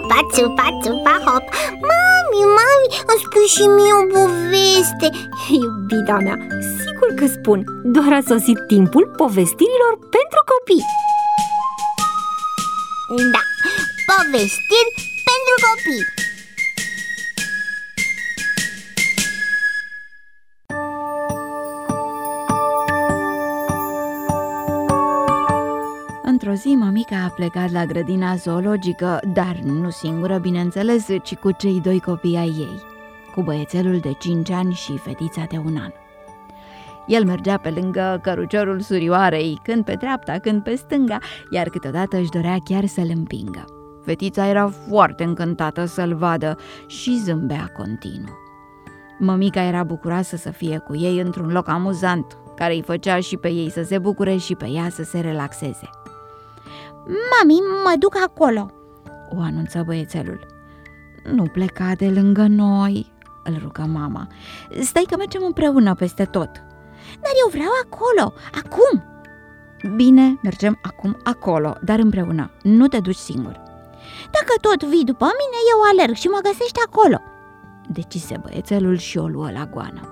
țupa, țupa, țupa, hop. Mami, îmi spui și mie o poveste. Iubita mea, sigur că spun. Doar a sosit timpul povestirilor pentru copii. Da, povestiri pentru copii. Într-o zi, mămica a plecat la grădina zoologică, dar nu singură, bineînțeles, ci cu cei 2 copii ai ei, cu băiețelul de 5 ani și fetița de 1 an. El mergea pe lângă căruciorul surioarei, când pe dreapta, când pe stânga, iar câteodată își dorea chiar să-l împingă. Fetița era foarte încântată să-l vadă și zâmbea continuu. Mămica era bucuroasă să fie cu ei într-un loc amuzant, care îi făcea și pe ei să se bucure și pe ea să se relaxeze. Mami, mă duc acolo, o anunță băiețelul. Nu pleca de lângă noi, îl rugă mama. Stai că mergem împreună peste tot. Dar eu vreau acolo, acum. Bine, mergem acum acolo, dar împreună, nu te duci singur. Dacă tot vii după mine, eu alerg și mă găsești acolo, decise băiețelul și o luă la goană.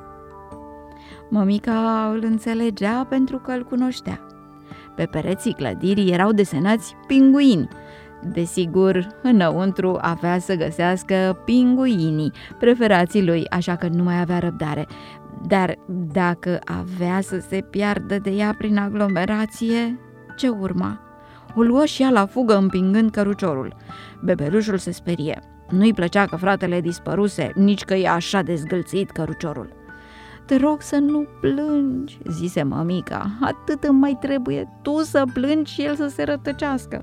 Mămica îl înțelegea pentru că îl cunoștea. Pe pereții clădirii erau desenați pinguini. Desigur, înăuntru avea să găsească pinguinii, preferații lui, așa că nu mai avea răbdare. Dar dacă avea să se piardă de ea prin aglomerație, ce urma? O luă și ea la fugă împingând căruciorul. Bebelușul se sperie. Nu-i plăcea că fratele dispăruse, nici că e așa de zgâlțit căruciorul. Te rog să nu plângi, zise mămica, atât îmi mai trebuie, tu să plângi și el să se rătăcească.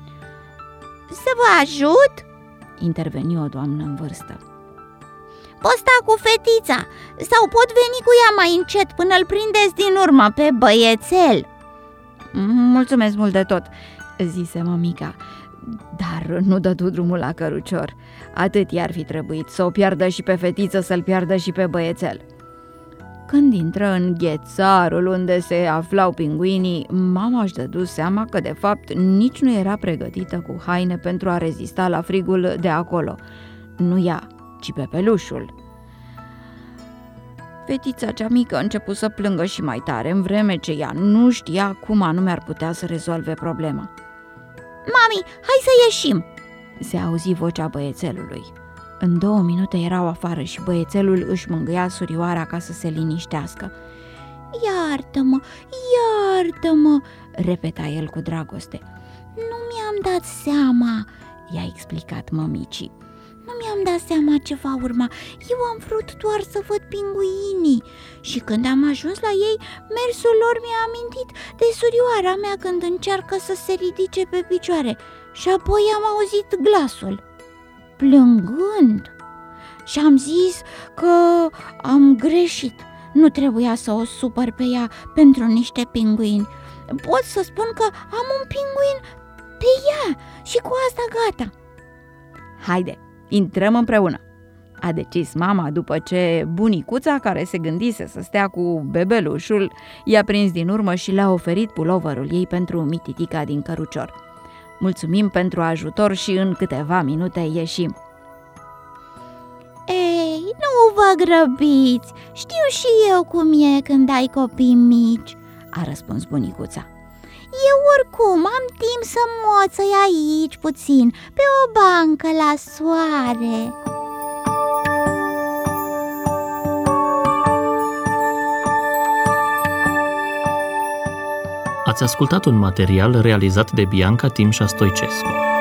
Să vă ajut? Interveni o doamnă în vârstă. Pot sta cu fetița sau pot veni cu ea mai încet până îl prindeți din urmă pe băiețel. Mulțumesc mult de tot, zise mămica, dar nu dădu drumul la cărucior. Atât i-ar fi trebuit, să o piardă și pe fetiță, să-l piardă și pe băiețel. Când intră în ghețarul unde se aflau pinguinii, mama își dădu seama că de fapt nici nu era pregătită cu haine pentru a rezista la frigul de acolo. Nu ea, ci pepelușul. Fetița cea mică a început să plângă și mai tare, în vreme ce ea nu știa cum anume ar putea să rezolve problema. Mami, hai să ieșim, se auzi vocea băiețelului. În 2 minute erau afară și băiețelul își mângâia surioara ca să se liniștească. Iartă-mă, iartă-mă, repeta el cu dragoste. Nu mi-am dat seama, i-a explicat mămicii. Nu mi-am dat seama ce va urma. Eu am vrut doar să văd pinguinii și când am ajuns la ei, mersul lor mi-a amintit de surioara mea când încearcă să se ridice pe picioare și apoi am auzit glasul plângând și am zis că am greșit. Nu trebuia să o supăr pe ea pentru niște pinguini. Pot să spun că am un pinguin pe ea și cu asta gata. Haide, intrăm împreună, a decis mama după ce bunicuța, care se gândise să stea cu bebelușul, i-a prins din urmă și le-a oferit puloverul ei pentru mititica din cărucior. Mulțumim pentru ajutor și în câteva minute ieșim. Ei, nu vă grăbiți, știu și eu cum e când ai copii mici, a răspuns bunicuța. Eu oricum am timp să moțăi aici puțin, pe o bancă la soare. Ați ascultat un material realizat de Bianca Timșa Stoicescu.